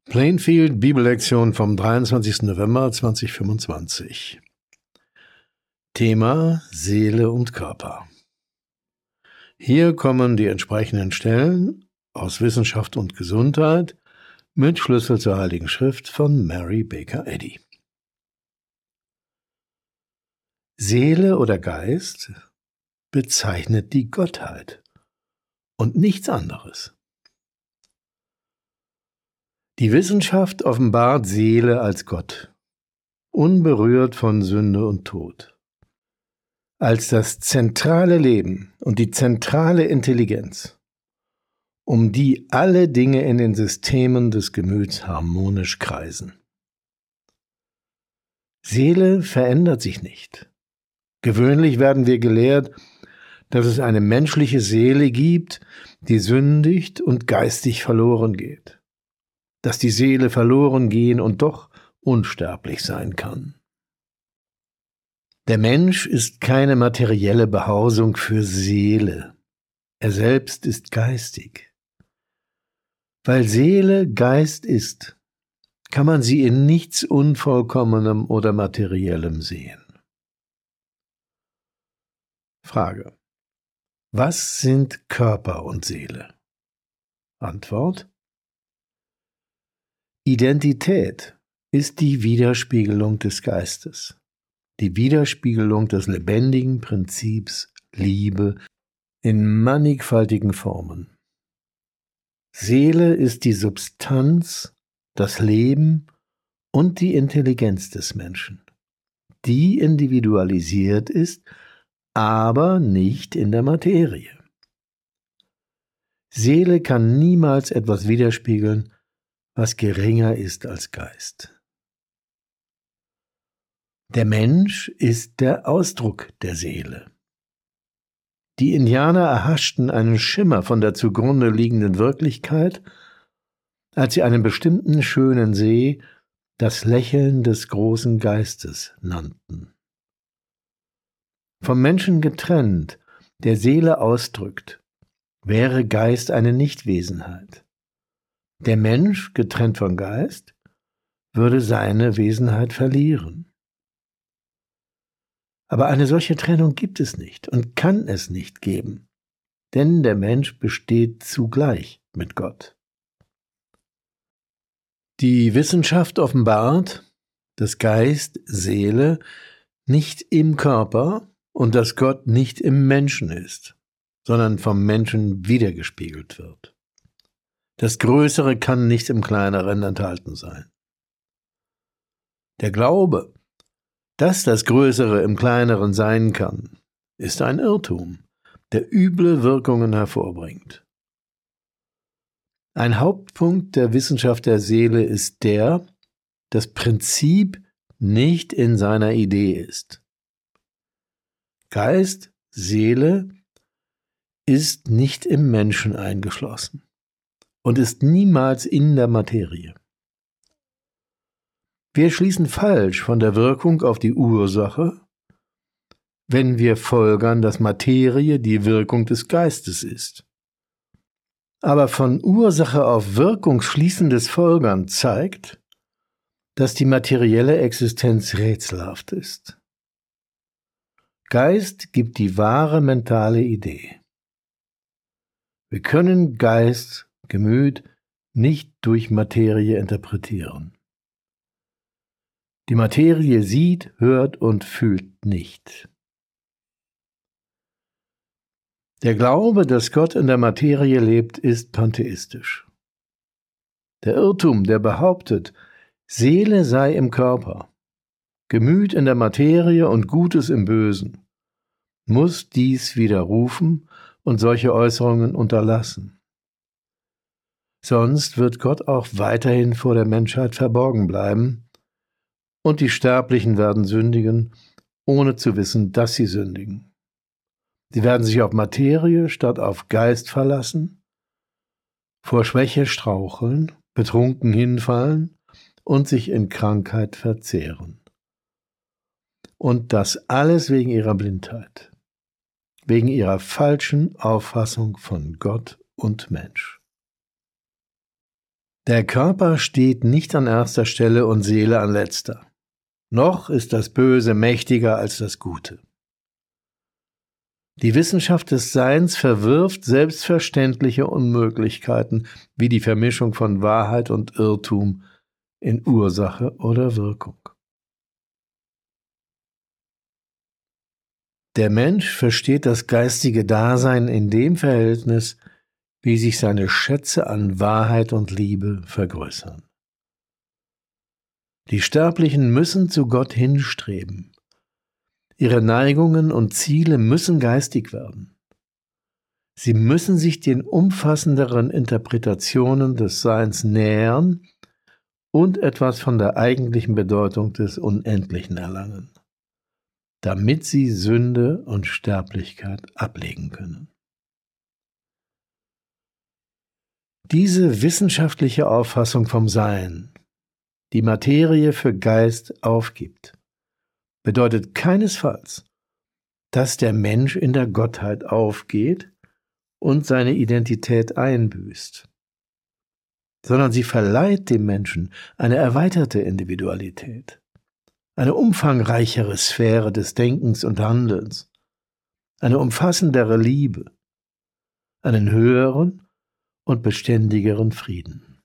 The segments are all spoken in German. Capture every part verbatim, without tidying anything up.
Plainfield Bibellektion vom dreiundzwanzigsten November zweitausendfünfundzwanzig. Thema Seele und Körper. Hier kommen die entsprechenden Stellen aus Wissenschaft und Gesundheit mit Schlüssel zur Heiligen Schrift von Mary Baker Eddy. Seele oder Geist bezeichnet die Gottheit und nichts anderes. Die Wissenschaft offenbart Seele als Gott, unberührt von Sünde und Tod, als das zentrale Leben und die zentrale Intelligenz, um die alle Dinge in den Systemen des Gemüts harmonisch kreisen. Seele verändert sich nicht. Gewöhnlich werden wir gelehrt, dass es eine menschliche Seele gibt, die sündigt und geistig verloren geht. Dass die Seele verloren gehen und doch unsterblich sein kann. Der Mensch ist keine materielle Behausung für Seele. Er selbst ist geistig. Weil Seele Geist ist, kann man sie in nichts Unvollkommenem oder Materiellem sehen. Frage: Was sind Körper und Seele? Antwort: Identität ist die Widerspiegelung des Geistes, die Widerspiegelung des lebendigen Prinzips Liebe in mannigfaltigen Formen. Seele ist die Substanz, das Leben und die Intelligenz des Menschen, die individualisiert ist, aber nicht in der Materie. Seele kann niemals etwas widerspiegeln, was geringer ist als Geist. Der Mensch ist der Ausdruck der Seele. Die Indianer erhaschten einen Schimmer von der zugrunde liegenden Wirklichkeit, als sie einen bestimmten schönen See das Lächeln des großen Geistes nannten. Vom Menschen getrennt, der Seele ausdrückt, wäre Geist eine Nichtwesenheit. Der Mensch, getrennt vom Geist, würde seine Wesenheit verlieren. Aber eine solche Trennung gibt es nicht und kann es nicht geben, denn der Mensch besteht zugleich mit Gott. Die Wissenschaft offenbart, dass Geist, Seele nicht im Körper und dass Gott nicht im Menschen ist, sondern vom Menschen wiedergespiegelt wird. Das Größere kann nicht im Kleineren enthalten sein. Der Glaube, dass das Größere im Kleineren sein kann, ist ein Irrtum, der üble Wirkungen hervorbringt. Ein Hauptpunkt der Wissenschaft der Seele ist der, dass Prinzip nicht in seiner Idee ist. Geist, Seele ist nicht im Menschen eingeschlossen und ist niemals in der Materie. Wir schließen falsch von der Wirkung auf die Ursache, wenn wir folgern, dass Materie die Wirkung des Geistes ist. Aber von Ursache auf Wirkung schließendes Folgern zeigt, dass die materielle Existenz rätselhaft ist. Geist gibt die wahre mentale Idee. Wir können Geist, Gemüt nicht durch Materie interpretieren. Die Materie sieht, hört und fühlt nicht. Der Glaube, dass Gott in der Materie lebt, ist pantheistisch. Der Irrtum, der behauptet, Seele sei im Körper, Gemüt in der Materie und Gutes im Bösen, muss dies widerrufen und solche Äußerungen unterlassen. Sonst wird Gott auch weiterhin vor der Menschheit verborgen bleiben und die Sterblichen werden sündigen, ohne zu wissen, dass sie sündigen. Sie werden sich auf Materie statt auf Geist verlassen, vor Schwäche straucheln, betrunken hinfallen und sich in Krankheit verzehren. Und das alles wegen ihrer Blindheit, wegen ihrer falschen Auffassung von Gott und Mensch. Der Körper steht nicht an erster Stelle und Seele an letzter. Noch ist das Böse mächtiger als das Gute. Die Wissenschaft des Seins verwirft selbstverständliche Unmöglichkeiten wie die Vermischung von Wahrheit und Irrtum in Ursache oder Wirkung. Der Mensch versteht das geistige Dasein in dem Verhältnis, wie sich seine Schätze an Wahrheit und Liebe vergrößern. Die Sterblichen müssen zu Gott hinstreben. Ihre Neigungen und Ziele müssen geistig werden. Sie müssen sich den umfassenderen Interpretationen des Seins nähern und etwas von der eigentlichen Bedeutung des Unendlichen erlangen, damit sie Sünde und Sterblichkeit ablegen können. Diese wissenschaftliche Auffassung vom Sein, die Materie für Geist aufgibt, bedeutet keinesfalls, dass der Mensch in der Gottheit aufgeht und seine Identität einbüßt, sondern sie verleiht dem Menschen eine erweiterte Individualität, eine umfangreichere Sphäre des Denkens und Handelns, eine umfassendere Liebe, einen höheren und beständigeren Frieden.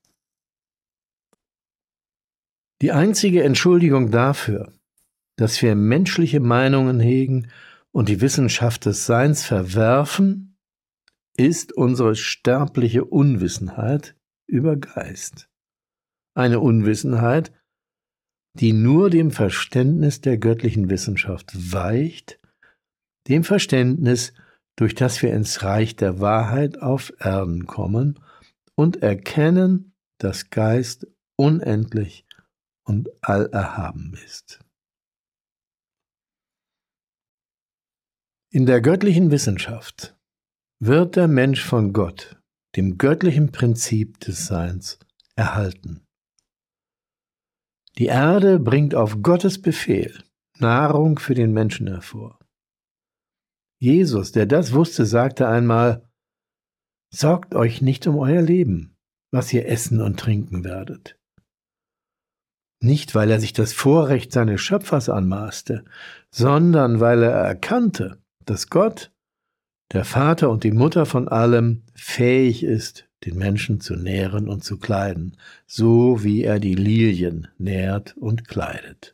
Die einzige Entschuldigung dafür, dass wir menschliche Meinungen hegen und die Wissenschaft des Seins verwerfen, ist unsere sterbliche Unwissenheit über Geist. Eine Unwissenheit, die nur dem Verständnis der göttlichen Wissenschaft weicht, dem Verständnis, durch das wir ins Reich der Wahrheit auf Erden kommen und erkennen, dass Geist unendlich und allerhaben ist. In der göttlichen Wissenschaft wird der Mensch von Gott, dem göttlichen Prinzip des Seins, erhalten. Die Erde bringt auf Gottes Befehl Nahrung für den Menschen hervor. Jesus, der das wusste, sagte einmal: Sorgt euch nicht um euer Leben, was ihr essen und trinken werdet. Nicht, weil er sich das Vorrecht seines Schöpfers anmaßte, sondern weil er erkannte, dass Gott, der Vater und die Mutter von allem, fähig ist, den Menschen zu nähren und zu kleiden, so wie er die Lilien nährt und kleidet.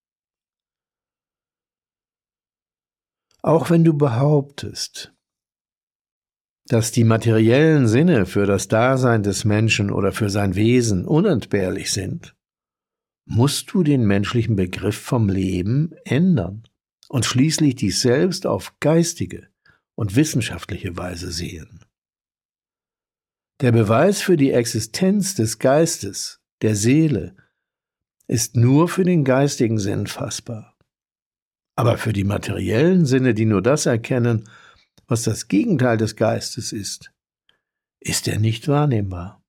Auch wenn du behauptest, dass die materiellen Sinne für das Dasein des Menschen oder für sein Wesen unentbehrlich sind, musst du den menschlichen Begriff vom Leben ändern und schließlich dich selbst auf geistige und wissenschaftliche Weise sehen. Der Beweis für die Existenz des Geistes, der Seele, ist nur für den geistigen Sinn fassbar. Aber für die materiellen Sinne, die nur das erkennen, was das Gegenteil des Geistes ist, ist er nicht wahrnehmbar.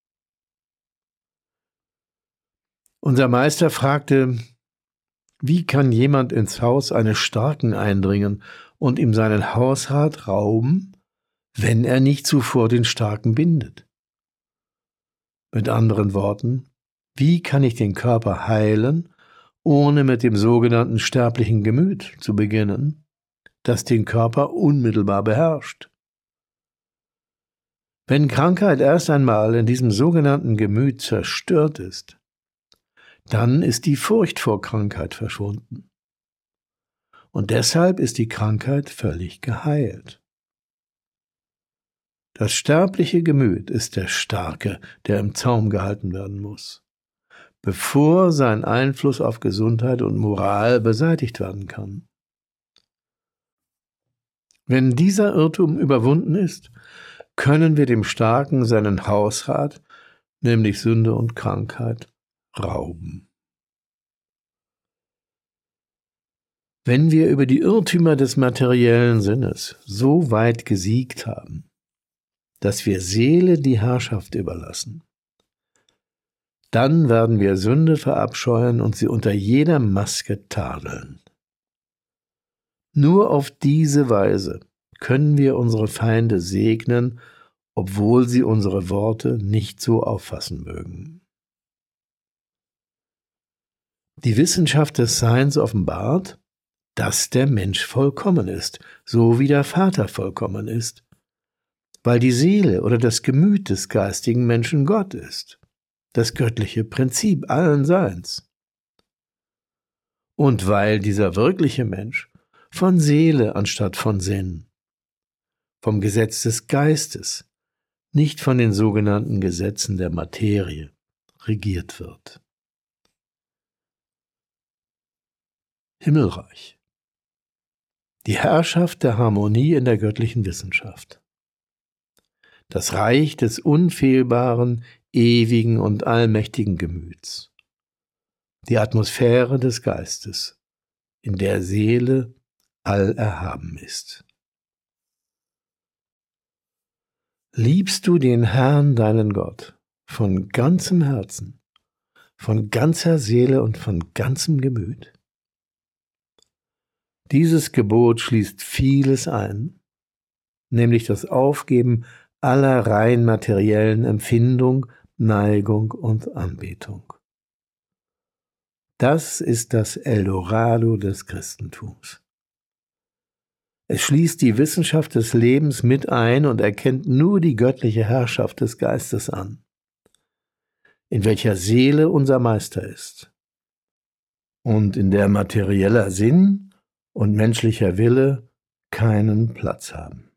Unser Meister fragte: Wie kann jemand ins Haus eines Starken eindringen und ihm seinen Hausrat rauben, wenn er nicht zuvor den Starken bindet? Mit anderen Worten, wie kann ich den Körper heilen, ohne mit dem sogenannten sterblichen Gemüt zu beginnen, das den Körper unmittelbar beherrscht? Wenn Krankheit erst einmal in diesem sogenannten Gemüt zerstört ist, dann ist die Furcht vor Krankheit verschwunden. Und deshalb ist die Krankheit völlig geheilt. Das sterbliche Gemüt ist der Starke, der im Zaum gehalten werden muss, bevor sein Einfluss auf Gesundheit und Moral beseitigt werden kann. Wenn dieser Irrtum überwunden ist, können wir dem Starken seinen Hausrat, nämlich Sünde und Krankheit, rauben. Wenn wir über die Irrtümer des materiellen Sinnes so weit gesiegt haben, dass wir Seele die Herrschaft überlassen, dann werden wir Sünde verabscheuen und sie unter jeder Maske tadeln. Nur auf diese Weise können wir unsere Feinde segnen obwohl sie unsere Worte nicht so auffassen mögen. Die Wissenschaft des Seins offenbart, dass der Mensch vollkommen ist, so wie der Vater vollkommen ist, weil die Seele oder das Gemüt des geistigen Menschen Gott ist, das göttliche Prinzip allen Seins. Und weil dieser wirkliche Mensch von Seele anstatt von Sinn, vom Gesetz des Geistes, nicht von den sogenannten Gesetzen der Materie regiert wird. Himmelreich. Die Herrschaft der Harmonie in der göttlichen Wissenschaft. Das Reich des unfehlbaren, ewigen und allmächtigen Gemüts. Die Atmosphäre des Geistes, in der Seele allerhaben ist. Liebst du den Herrn, deinen Gott, von ganzem Herzen, von ganzer Seele und von ganzem Gemüt? Dieses Gebot schließt vieles ein, nämlich das Aufgeben aller rein materiellen Empfindung, Neigung und Anbetung. Das ist das Eldorado des Christentums. Es schließt die Wissenschaft des Lebens mit ein und erkennt nur die göttliche Herrschaft des Geistes an, in welcher Seele unser Meister ist und in der materieller Sinn und menschlicher Wille keinen Platz haben.